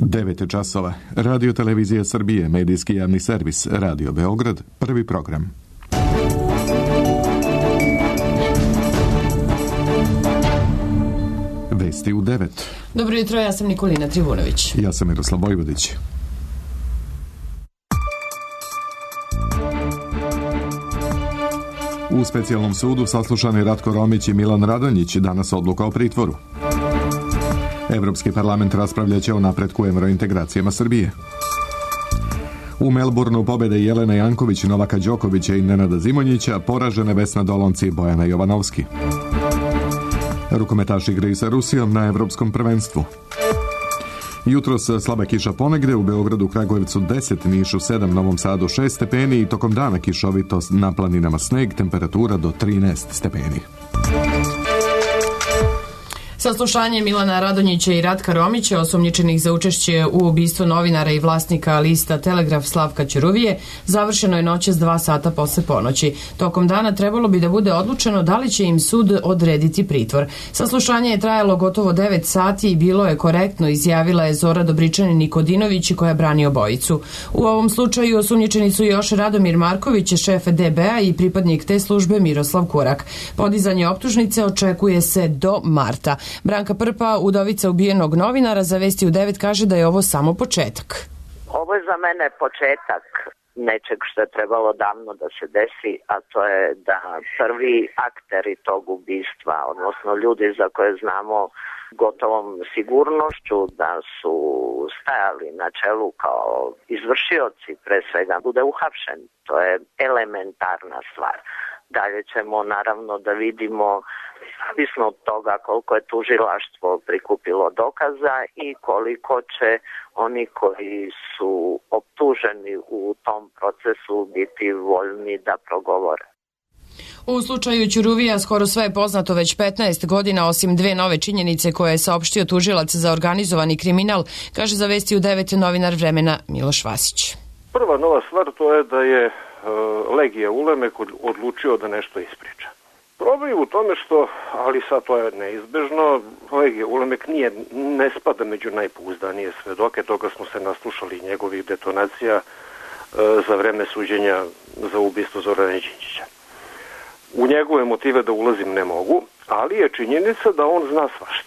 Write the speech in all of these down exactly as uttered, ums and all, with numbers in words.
devet časova. Radio Televizija Srbije, medijski javni servis, Radio Beograd, prvi program. Vesti u devet. Dobro jutro, ja sam Nikolina Trivunović. Ja sam Miroslav Vojvodić. U specijalnom sudu saslušani Ratko Romić i Milan Radonjić, danas odluka o pritvoru. Evropski parlament raspravljaće o napretku evrointegracijama Srbije. U Melbourneu pobjede Jelena Janković, Novaka Đokovića i Nenada Zimonjića, poražene Vesna Dolonci i Bojana Jovanovski. Rukometaši igraju sa Rusijom na evropskom prvenstvu. Jutros slaba kiša ponegde, u Beogradu, Kragujevcu deset, Nišu sedam, Novom Sadu šest stepeni i tokom dana kišovito, na planinama sneg, temperatura do trinaest stepeni. Saslušanje Milana Radonjića i Ratka Romića, osumnjičenih za učešće u ubistvu novinara i vlasnika lista Telegraf Slavka Ćuruvije, završeno je noćas dva sata posle ponoći. Tokom dana trebalo bi da bude odlučeno da li će im sud odrediti pritvor. Saslušanje je trajalo gotovo devet sati i bilo je korektno, izjavila je Zora Dobričanin Nikodinović koja brani obojicu. U ovom slučaju osumnjičeni su još Radomir Marković, šef D B A i pripadnik te službe Miroslav Kurak. Podizanje optužnice očekuje se do marta. Branka Prpa, udovica ubijenog novinara, za Vesti u devet kaže da je ovo samo početak. Ovo je za mene početak nečeg što je trebalo davno da se desi, a to je da prvi akteri tog ubistva, odnosno ljudi za koje znamo gotovom sigurnošću da su stajali na čelu kao izvršioci, pre svega bude uhapšen. To je elementarna stvar. Dalje ćemo naravno da vidimo, zavisno od toga koliko je tužilaštvo prikupilo dokaza i koliko će oni koji su optuženi u tom procesu biti voljni da progovore. U slučaju Ćuruvija skoro sve je poznato već petnaest godina, osim dve nove činjenice koje je saopštio tužilac za organizovani kriminal, kaže za Vesti u devet novinar Vremena Miloš Vasić. Prva nova stvar to je da je Legija Ulemek odlučio da nešto ispriča. Problem je u tome što, ali sad to je neizbežno, Legija Ulemek nije, ne spada među najpouzdanije svedoke, toga smo se naslušali njegovih detonacija e, za vreme suđenja za ubistvo Zorana Đinđića. U njegove motive da ulazim ne mogu, ali je činjenica da on zna svašta.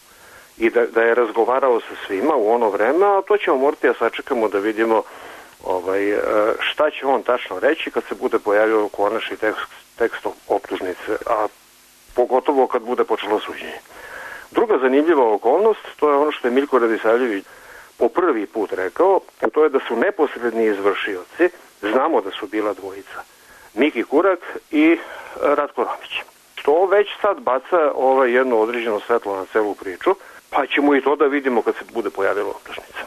I da, da je razgovarao sa svima u ono vreme, a to ćemo morati da sačekamo da vidimo ovaj, šta će on tačno reći kad se bude pojavio konačni tekst, tekst optužnice, a pogotovo kad bude počelo suđenje. Druga zanimljiva okolnost, to je ono što je Miljko Radisavljević po prvi put rekao, to je da su neposredni izvršioci, znamo da su bila dvojica, Miki Kurak i Ratko Romić. Što već sad baca ovaj jedno određeno svetlo na celu priču, pa ćemo i to da vidimo kad se bude pojavila optužnica.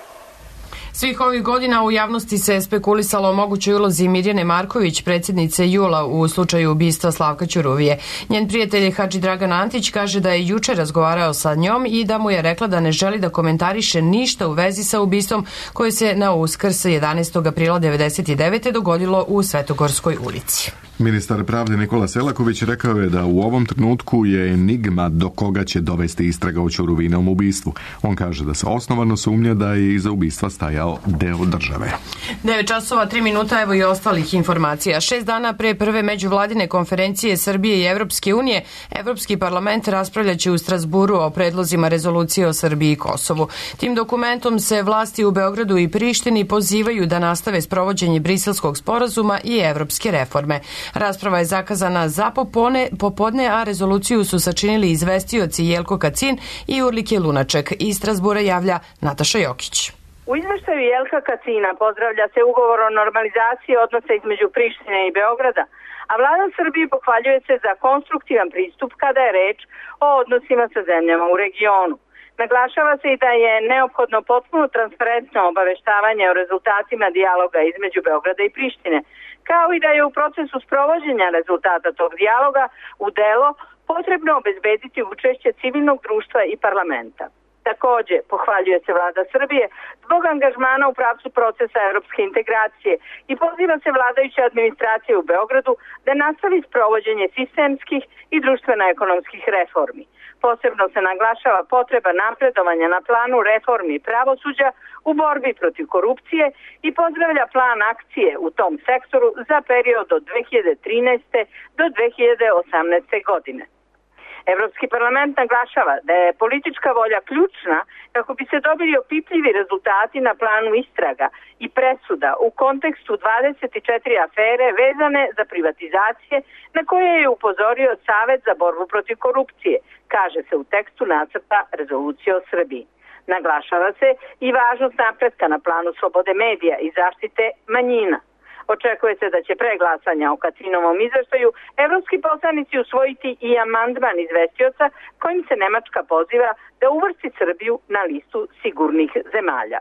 Svih ovih godina u javnosti se spekulisalo o mogućoj ulozi Mirjane Marković, predsjednice Jula, u slučaju ubistva Slavka Ćuruvije. Njen prijatelj Hadži Dragan Antić kaže da je juče razgovarao sa njom i da mu je rekla da ne želi da komentariše ništa u vezi sa ubistvom koje se na Uskrs jedanaestog aprila devedeset devete dogodilo u Svetogorskoj ulici. Ministar pravde Nikola Selaković rekao je da u ovom trenutku je enigma do koga će dovesti istraga o Ćuruvinom ubistvu. On kaže da se osnovano sumnja da je iza ubistva stajao deo države. devet časova tri minuta, evo i ostalih informacija. Šest dana pre prve međuvladine konferencije Srbije i Evropske unije, Evropski parlament raspravljaće u Strasburu o predlozima rezolucije o Srbiji i Kosovu. Tim dokumentom se vlasti u Beogradu i Prištini pozivaju da nastave sprovođenje Briselskog sporazuma i evropske reforme. Rasprava je zakazana za popone, popodne, a rezoluciju su sačinili izvestioci Jelko Kacin i Urlike Lunaček. Iz Strasbura javlja Nataša Jokić. U izveštaju Jelka Kacina pozdravlja se ugovor o normalizaciji odnosa između Prištine i Beograda, a vlada Srbije pohvaljuje se za konstruktivan pristup kada je reč o odnosima sa zemljama u regionu. Naglašava se i da je neophodno potpuno transparentno obaveštavanje o rezultatima dijaloga između Beograda i Prištine, kao i da je u procesu sprovođenja rezultata tog dijaloga u delo potrebno obezbediti učešće civilnog društva i parlamenta. Takođe, pohvaljuje se vlada Srbije zbog angažmana u pravcu procesa evropske integracije i poziva se vladajuća administracija u Beogradu da nastavi sprovođenje sistemskih i društveno-ekonomskih reformi. Posebno se naglašava potreba napredovanja na planu reformi pravosuđa u borbi protiv korupcije i pozdravlja plan akcije u tom sektoru za period od dve hiljade trinaeste. do dve hiljade osamnaeste. godine. Evropski parlament naglašava da je politička volja ključna kako bi se dobili opipljivi rezultati na planu istraga i presuda u kontekstu dvadeset četiri afere vezane za privatizacije na koje je upozorio Savet za borbu protiv korupcije, kaže se u tekstu nacrta rezolucije o Srbiji. Naglašava se i važnost napretka na planu slobode medija i zaštite manjina. Očekuje se da će pre glasanja o Kacinovom izveštaju evropski poslanici usvojiti i amandman izvestioca kojim se Nemačka poziva da uvrsti Srbiju na listu sigurnih zemalja.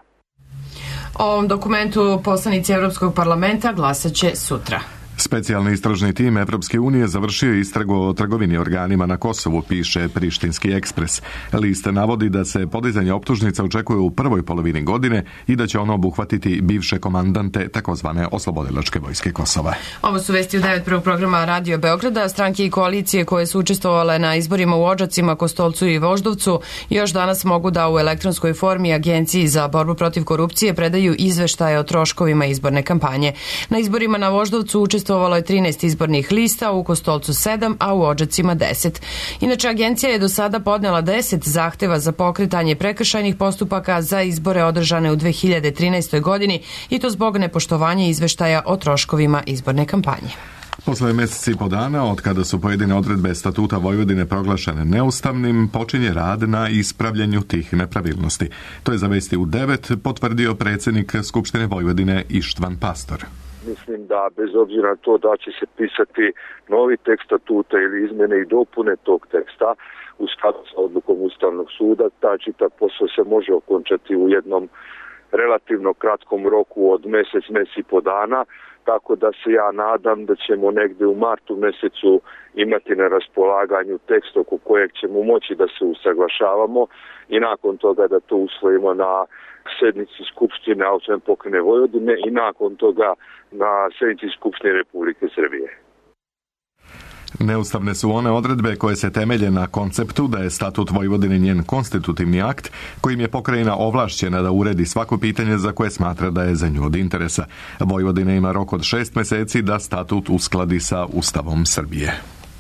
O ovom dokumentu poslanici Evropskog parlamenta glasat će sutra. Specijalni istražni tim Evropske unije završio istragu o trgovini organima na Kosovu, piše Prištinski ekspres. List navodi da se podizanje optužnica očekuje u prvoj polovini godine i da će ono obuhvatiti bivše komandante takozvane oslobodilačke vojske Kosova. Ovo su vesti u devet prvog programa Radio Beograda. Stranke i koalicije koje su učestvovale na izborima u Odžacima, Kostolcu i Voždovcu još danas mogu da u elektronskoj formi Agenciji za borbu protiv korupcije predaju izveštaje o troškovima izborne kampanje. Na izborima na Voždovcu učestvovalo je trinaest izbornih lista, u Kostolcu sedam, a u Odžacima deset. Inače, agencija je do sada podnela deset zahteva za pokretanje prekršajnih postupaka za izbore održane u dve hiljade trinaestoj. godini i to zbog nepoštovanja izveštaja o troškovima izborne kampanje. Posle meseci i po dana, od kada su pojedine odredbe Statuta Vojvodine proglašene neustavnim, počinje rad na ispravljanju tih nepravilnosti. To je za vesti u devet potvrdio predsjednik Skupštine Vojvodine Ištvan Pastor. Mislim da bez obzira na to da će se pisati novi tekst statuta ili izmjene i dopune tog teksta u skladu sa odlukom Ustavnog suda, ta čitav posao se može okončati u jednom relativno kratkom roku od mjesec, mjesec i po dana, tako da se ja nadam da ćemo negdje u martu mjesecu imati na raspolaganju tekst oko kojeg ćemo moći da se usaglašavamo i nakon toga da to usvojimo na sjednici Skupštine Autonomne pokrajine Vojvodine i nakon toga na sjednici Skupštine Republike Srbije. Neustavne su one odredbe koje se temelje na konceptu da je Statut Vojvodine njen konstitutivni akt kojim je pokrajina ovlašćena da uredi svako pitanje za koje smatra da je za nju od interesa. Vojvodina ima rok od šest meseci da statut uskladi sa Ustavom Srbije.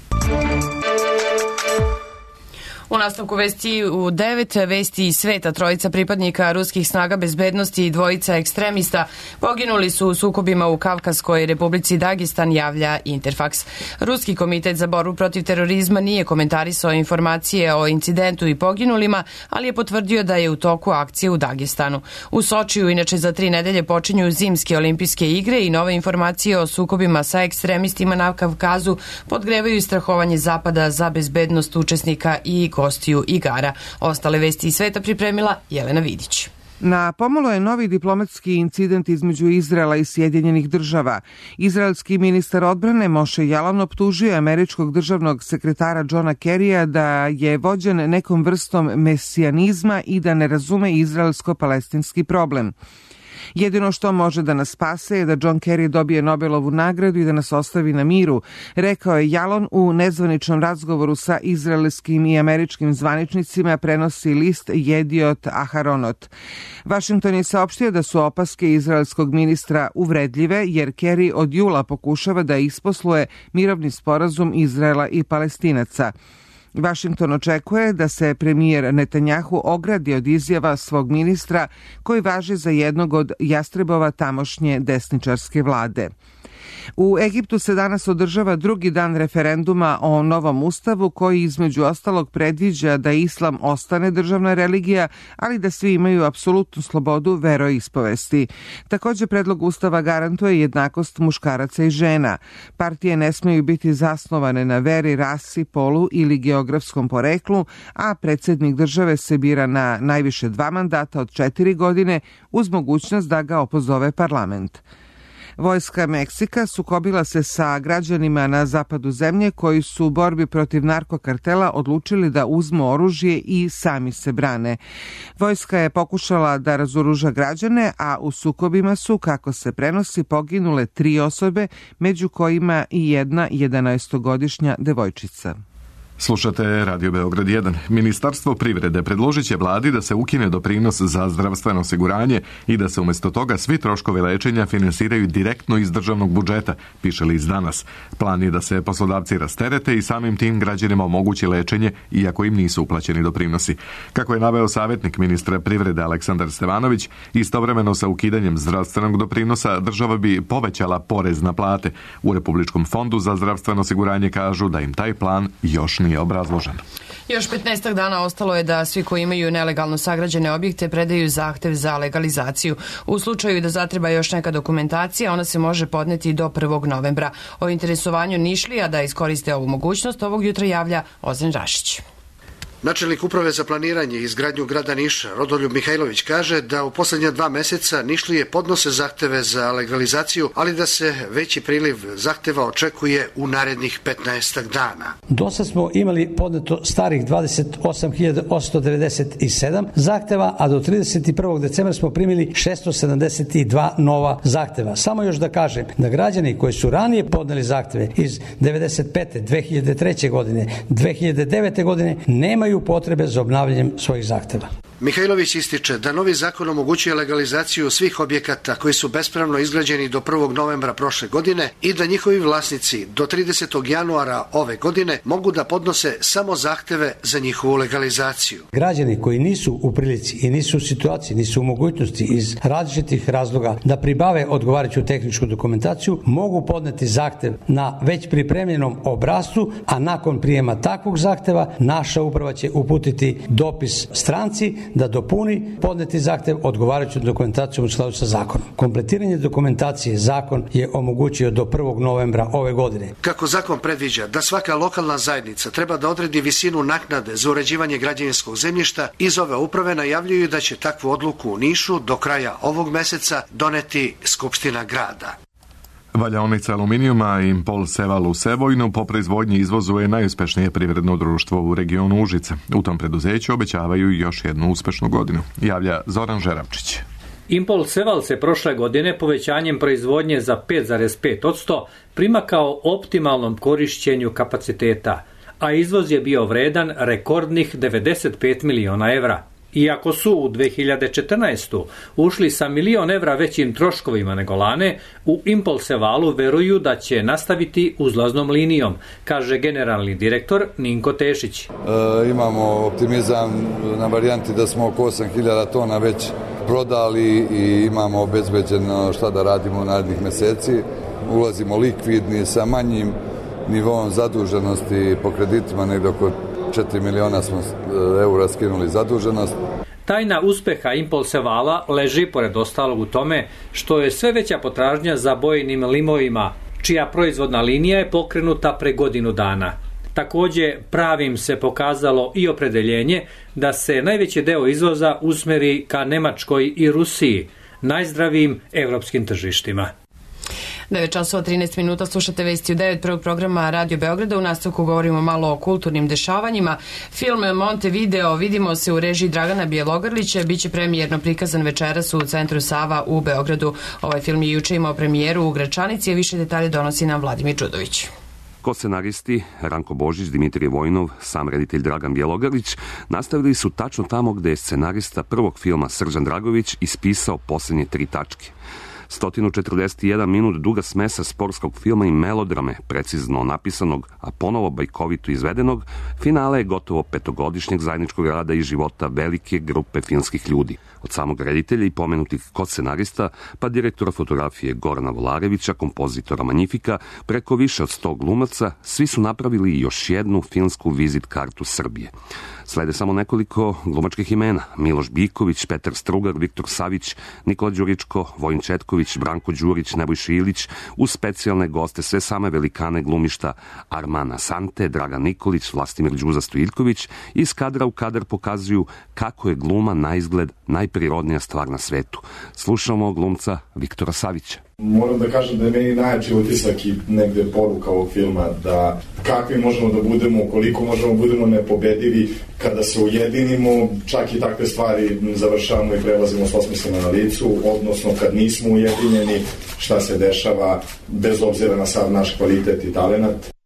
U nastavku vesti u devet, vesti iz sveta, trojica pripadnika ruskih snaga bezbednosti i dvojica ekstremista poginuli su u sukobima u Kavkaskoj Republici Dagestan, javlja Interfaks. Ruski komitet za borbu protiv terorizma nije komentarisao informacije o incidentu i poginulima, ali je potvrdio da je u toku akcije u Dagestanu. U Sočiju inače za tri nedelje počinju zimske olimpijske igre i nove informacije o sukobima sa ekstremistima na Kavkazu podgrevaju strahovanje Zapada za bezbednost učesnika i gostiju igara. Ostale vesti iz sveta pripremila Jelena Vidić. Na pomolu je novi diplomatski incident između Izraela i Sjedinjenih država. Izraelski ministar odbrane Moše Jalon optužio američkog državnog sekretara Johna Kerrya da je vođen nekom vrstom mesijanizma i da ne razume izraelsko-palestinski problem. Jedino što može da nas spase je da John Kerry dobije Nobelovu nagradu i da nas ostavi na miru, rekao je Jalon u nezvaničnom razgovoru sa izraelskim i američkim zvaničnicima, prenosi list Jediot Aharonot. Washington je saopštio da su opaske izraelskog ministra uvredljive, jer Kerry od jula pokušava da isposluje mirovni sporazum Izraela i Palestinaca. Washington očekuje da se premijer Netanjahu ogradi od izjava svog ministra koji važi za jednog od jastrebova tamošnje desničarske vlade. U Egiptu se danas održava drugi dan referenduma o novom ustavu koji između ostalog predviđa da islam ostane državna religija, ali da svi imaju apsolutnu slobodu veroispovesti. Također predlog ustava garantuje jednakost muškaraca i žena. Partije ne smeju biti zasnovane na veri, rasi, polu ili geografskom poreklu, a predsjednik države se bira na najviše dva mandata od četiri godine uz mogućnost da ga opozove parlament. Vojska Meksika sukobila se sa građanima na zapadu zemlje koji su u borbi protiv narkokartela odlučili da uzmu oružje i sami se brane. Vojska je pokušala da razoruža građane, a u sukobima su, kako se prenosi, poginule tri osobe, među kojima i jedna jedanaestogodišnja devojčica. Slušate Radio Beograd jedan. Ministarstvo privrede predložit će vladi da se ukine doprinos za zdravstveno osiguranje i da se umjesto toga svi troškovi lečenja finansiraju direktno iz državnog budžeta, piše list Danas. Plan je da se poslodavci rasterete i samim tim građanima omogući lečenje iako im nisu uplaćeni doprinosi. Kako je naveo savjetnik ministra privrede Aleksandar Stevanović, istovremeno sa ukidanjem zdravstvenog doprinosa država bi povećala porez na plate. U Republičkom fondu za zdravstveno osiguranje kažu da im taj plan još nije obrazložen. Još petnaestak dana ostalo je da svi koji imaju nelegalno sagrađene objekte predaju zahtev za legalizaciju. U slučaju da zatreba još neka dokumentacija, ona se može podneti do prvog novembra. O interesovanju Nišlija da iskoriste ovu mogućnost ovog jutra javlja Ozren Rašić. Načelnik uprave za planiranje i izgradnju grada Niša, Rodoljub Mihajlović, kaže da u posljednja dva meseca Nišlije podnose zahteve za legalizaciju, ali da se veći priliv zahteva očekuje u narednih petnaestak dana. Do sad smo imali podneto starih dvadeset osam hiljada osamsto devedeset sedam zahteva, a do trideset prvog decembra smo primili šesto sedamdeset dva nova zahteva. Samo još da kažem da građani koji su ranije podneli zahteve iz devedeset pete, dve hiljade treće godine, dve hiljade devete godine nemaju potrebe za obnavljanjem svojih zahteva. Mihajlović ističe da novi zakon omogućuje legalizaciju svih objekata koji su bespravno izgrađeni do prvog novembra prošle godine i da njihovi vlasnici do tridesetog januara ove godine mogu da podnose samo zahteve za njihovu legalizaciju. Građani koji nisu u prilici i nisu u situaciji, nisu u mogućnosti iz različitih razloga da pribave odgovarajuću tehničku dokumentaciju, mogu podneti zahtev na već pripremljenom obrascu, a nakon prijema takvog zahteva naša uprava će uputiti dopis stranci da dopuni podneti zahtev odgovarajućom dokumentacijom u skladu sa zakonom. Kompletiranje dokumentacije zakon je omogućio do prvog novembra ove godine. Kako zakon predviđa da svaka lokalna zajednica treba da odredi visinu naknade za uređivanje građevinskog zemljišta, iz ove uprave najavljuju da će takvu odluku u Nišu do kraja ovog meseca doneti Skupština grada. Valjaonica aluminijuma Impol Seval u Sebojnu po proizvodnji i izvozu je najuspešnije privredno društvo u regionu Užice. U tom preduzeću obećavaju još jednu uspešnu godinu, javlja Zoran Žerapčić. Impol Seval se prošle godine povećanjem proizvodnje za pet zarez pet posto primakao optimalnom korišćenju kapaciteta, a izvoz je bio vredan rekordnih devedeset pet miliona evra. Iako su u dve hiljade četrnaestoj. ušli sa milion evra većim troškovima nego lane, u Impol Sevalu veruju da će nastaviti uzlaznom linijom, kaže generalni direktor Ninko Tešić. E, imamo optimizam na varijanti da smo oko osam hiljada tona već prodali i imamo obezbeđeno šta da radimo u narednih meseci. Ulazimo likvidni sa manjim nivom zaduženosti po kreditima, negdje oko četiri miliona smo eura skinuli zaduženost. Tajna uspeha Impol Sevala leži pored ostalog u tome što je sve veća potražnja za bojnim limovima, čija proizvodna linija je pokrenuta pre godinu dana. Također pravim se pokazalo i opredeljenje da se najveći deo izvoza usmeri ka Nemačkoj i Rusiji, najzdravijim evropskim tržištima. devet časova trinaest minuta, slušate vesti u devet prvog programa Radio Beograda. U nastavku govorimo malo o kulturnim dešavanjima. Film Montevideo Vidimo se u režiji Dragana Bjelogrlića biće premijerno prikazan večeras u Centru Sava u Beogradu. Ovaj film je juče imao premijeru u Gračanici, a više detalje donosi nam Vladimir Đudović. Ko scenaristi Ranko Božić, Dimitrije Vojnov, sam reditelj Dragan Bjelogrlić nastavili su tačno tamo gde je scenarista prvog filma Srđan Dragović ispisao posljednje tri tačke. sto četrdeset jedan minut duga smesa sportskog filma i melodrame, precizno napisanog, a ponovo bajkovito izvedenog, finale je gotovo petogodišnjeg zajedničkog rada i života velike grupe filmskih ljudi. Od samog reditelja i pomenutih kodscenarista, pa direktora fotografije Gorana Volarevića, kompozitora Magnifika, preko više od sto glumaca, svi su napravili još jednu filmsku vizit kartu Srbije. Slede samo nekoliko glumačkih imena: Miloš Biković, Petar Strugar, Viktor Savić, Nikola Đuričko, Vojin Četković, Branko Đurić, Nebojša Ilić, uz specijalne goste sve same velikane glumišta Armana Sante, Dragan Nikolić, Vlastimir Đuza Stojiljković. Iz kadra u kadar pokazuju kako je gluma na izgled najprirodnija stvar na svetu. Slušamo glumca Viktora Savića. Moram da kažem da je meni najjači utisak i negde poruka ovog filma da kakvi možemo da budemo, koliko možemo budemo nepobedivi kada se ujedinimo, čak i takve stvari završavamo i prelazimo s osmislima na licu, odnosno kad nismo ujedinjeni, šta se dešava bez obzira na sav naš kvalitet i talenat.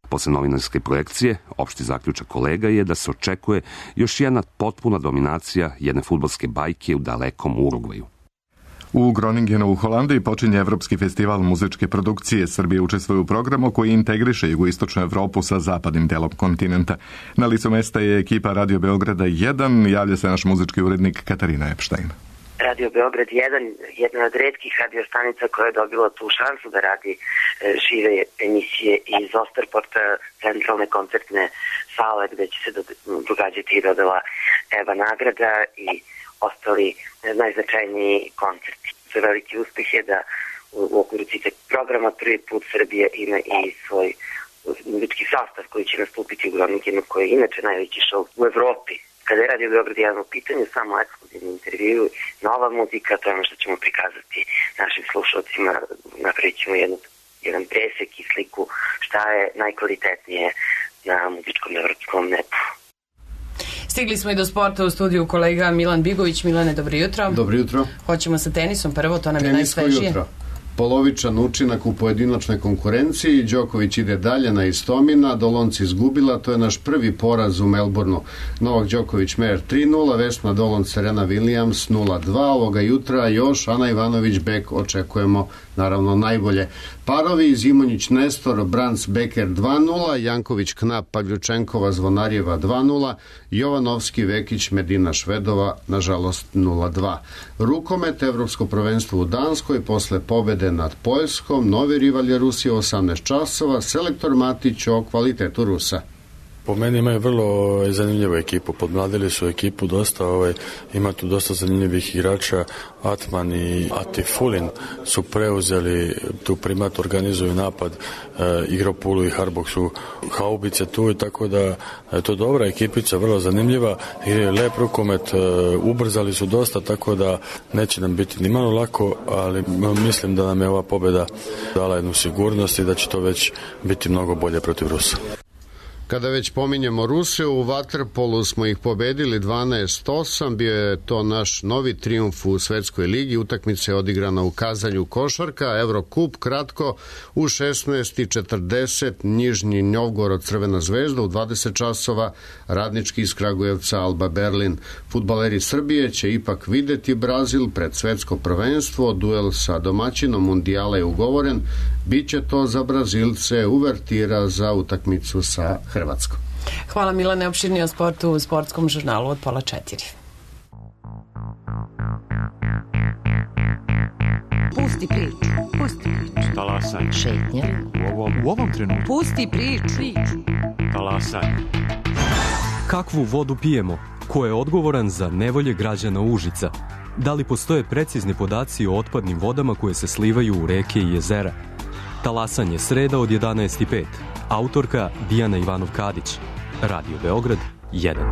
Posle novinarske projekcije, opšti zaključak kolega je da se očekuje još jedna potpuna dominacija jedne fudbalske bajke u dalekom Urugvaju. U Groningenu u Holandiji počinje Evropski festival muzičke produkcije. Srbija učestvuje u programu koji integriše jugoistočnu Evropu sa zapadnim delom kontinenta. Na licu mesta je ekipa Radio Beograda jedan, javlja se naš muzički urednik Katarina Epštajn. Radio Beograd jedan, jedna od retkih radiostanica koja je dobila tu šansu da radi e, žive emisije iz Osterporta, centralne koncertne sale gde će se do, događati i dodala Eva nagrada i ostali najznačajniji koncerti. Za veliki uspeh je da u, u okviru cite programa prvi put Srbija ima i svoj muzički sastav koji će nastupiti u Groningenu, koji je inače najveći show u Evropi. Kada je Radio Beograd jedan u pitanju, samo ekskluzivni intervju, nova muzika, to je ono što ćemo prikazati našim slušalcima, napravit ćemo jednu, jedan presek i sliku šta je najkvalitetnije na muzičkom evropskom nebu. Stigli smo i do sporta, u studiju kolega Milan Bigović. Milane, dobro jutro. Dobro jutro. Hoćemo sa tenisom prvo, to nam je Tenisko najsvežije. Jutro. Polovičan učinak u pojedinačnoj konkurenciji, Đoković ide dalje na Istomina, Dolonc izgubila, to je naš prvi poraz u Melbourneu. Novak Đoković Mer tri nula, Vesna Dolonc Serena Williams nula dva, ovoga jutra još Ana Ivanović Bek, očekujemo naravno najbolje. Parovi Zimonjić Nestor, Branc Beker dva nula, Janković Knap Pavljučenkova Zvonarjeva dva nula, Jovanovski Vekić Medina Švedova nažalost nula dva. Rukomet, Evropsko prvenstvo u Danskoj, posle pobede nad Poljskom, novi rival je Rusija u osamnaest časova, selektor Matić o kvalitetu Rusa. Po meni imaju vrlo zanimljivu ekipu, podmladili su ekipu dosta, ovaj, ima tu dosta zanimljivih igrača, Atman i Atifulin su preuzeli tu primat, organizuju napad, e, Igropulu i Harbok su haubice tu, i tako da je to dobra ekipica, vrlo zanimljiva, igraju lep rukomet, e, ubrzali su dosta, tako da neće nam biti ni malo lako, ali mislim da nam je ova pobjeda dala jednu sigurnost i da će to već biti mnogo bolje protiv Rusa. Kada već pominjemo Ruse, u vaterpolu smo ih pobedili dvanaest osam, bio je to naš novi trijumf u Svetskoj ligi, utakmica je odigrana u Kazanju košarka, Evrokup, kratko, u šesnaest i četrdeset Nižnji Novgorod Crvena zvezda, u dvadeset časova Radnički iz Kragujevca Alba Berlin. Fudbaleri Srbije će ipak videti Brazil pred svetsko prvenstvo, duel sa domaćinom mundijala je ugovoren, biće to za Brazilce uvertira za utakmicu sa Hrvatskom. Hvala Milane, opširnije o sportu u sportskom žurnalu od pola četiri. Pusti priču, pusti priču. Talasaj. Šetnja. U ovom, u ovom trenutku. Pusti priču. Talasaj. Kakvu vodu pijemo? Ko je odgovoran za nevolje građana Užica? Da li postoje precizni podaci o otpadnim vodama koje se slivaju u reke i jezera? Talasanje sreda od jedanaest i pet. Autorka Dijana Ivanov-Kadić. Radio Beograd jedan.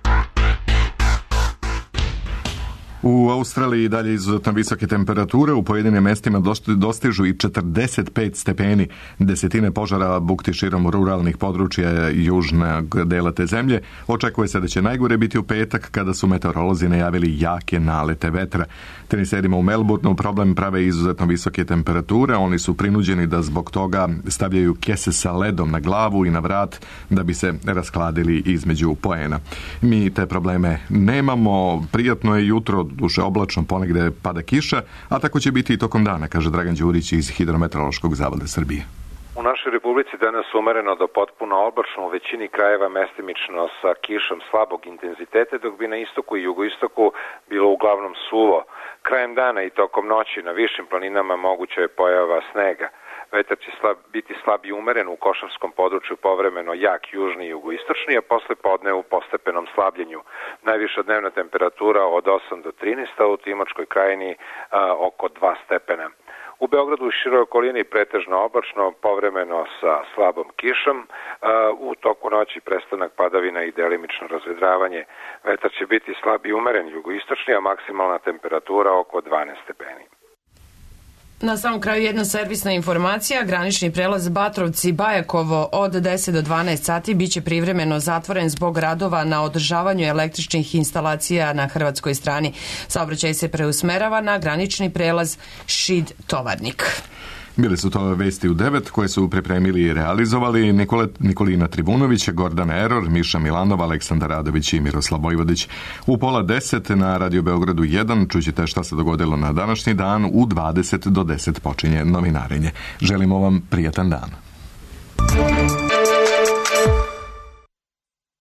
U Australiji dalje izuzetno visoke temperature, u pojedinim mestima dostižu i četrdeset pet stepeni. Desetine požara bukti širom ruralnih područja južnog dela te zemlje. Očekuje se da će najgore biti u petak kada su meteorolozi najavili jake nalete vetra. Teniserima u Melbourneu problem prave izuzetno visoke temperature. Oni su prinuđeni da zbog toga stavljaju kese sa ledom na glavu i na vrat da bi se raskladili između poena. Mi te probleme nemamo. Prijatno je jutro, duše oblačno, ponegde pada kiša, a tako će biti i tokom dana, kaže Dragan Đurić iz Hidrometeorološkog zavoda Srbije. U našoj Republici danas umereno do potpuno oblačno, u većini krajeva mestimično sa kišom slabog intenziteta, dok bi na istoku i jugoistoku bilo uglavnom suvo. Krajem dana i tokom noći na višim planinama moguća je pojava snega. Vetar će slab, biti slab i umeren u Košavskom području, povremeno jak južni i jugoistočni, a posle podne u postepenom slabljenju. Najviša dnevna temperatura od osam do trinaest, a u Timočkoj krajini a, oko dva stepena. U Beogradu u široj okolini pretežno oblačno, povremeno sa slabom kišom, a, u toku noći prestanak padavina i delimično razvedravanje. Vetar će biti slab i umeren jugoistočni, a maksimalna temperatura oko dvanaest stepeni. Na samom kraju jedna servisna informacija. Granični prelaz Batrovci-Bajakovo od deset do dvanaest sati biće privremeno zatvoren zbog radova na održavanju električnih instalacija na hrvatskoj strani. Saobraćaj se preusmerava na granični prelaz Šid-Tovarnik. Bili su to vesti u devet koje su pripremili i realizovali Nikole, Nikolina Tribunović, Gordana Eror, Miša Milanov, Aleksandar Radović i Miroslav Vojvodić. U pola deset na Radio Beogradu jedan čućete šta se dogodilo na današnji dan. U dvadeset do deset počinje novinarenje. Želimo vam prijatan dan.